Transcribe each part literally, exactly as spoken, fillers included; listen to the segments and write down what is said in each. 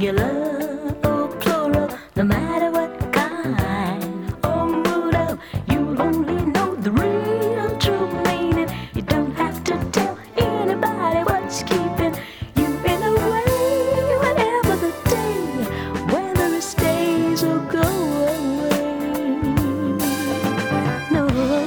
singular or plural, no matter what kind or mood of, you only know the real true meaning. You don't have to tell anybody what's keeping you in a way, whatever the day, whether it stays or go away. No.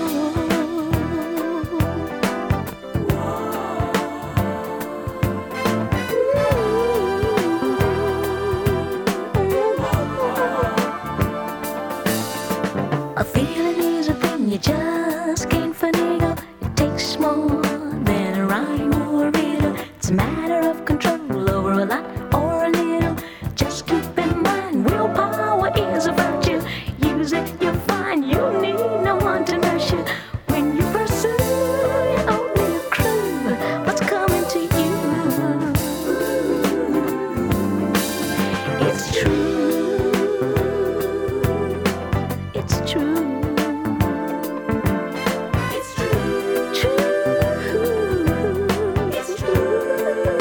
A feeling is a thing you just can't finagle. It takes more than a rhyme or a riddle. It's a matter of control over a lot or a little. Just keep in mind, willpower is a virtue. Use it, you'll find you need no one to nurse you. When you pursue your own little clue, what's coming to you? It's true. It's true. It's true. True. It's true.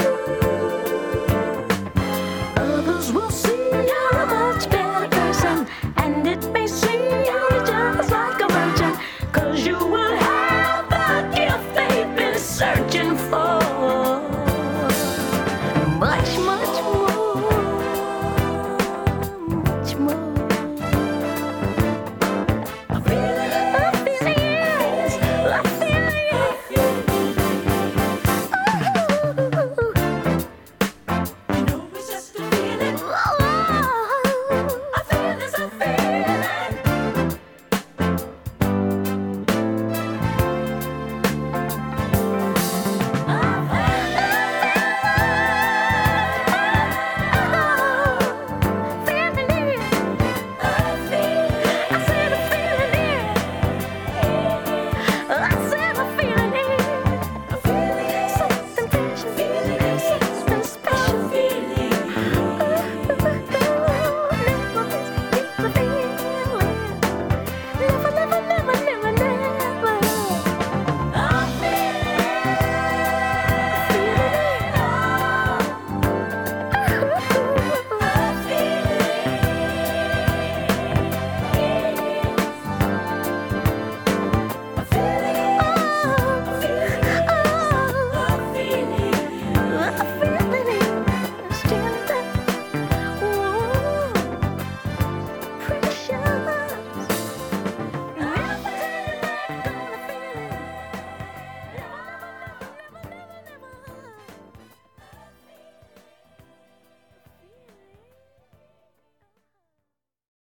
Others will see you're a much better person, and it may seem you're just like a virgin, 'cause you will have the gift they've been searching for. Much more.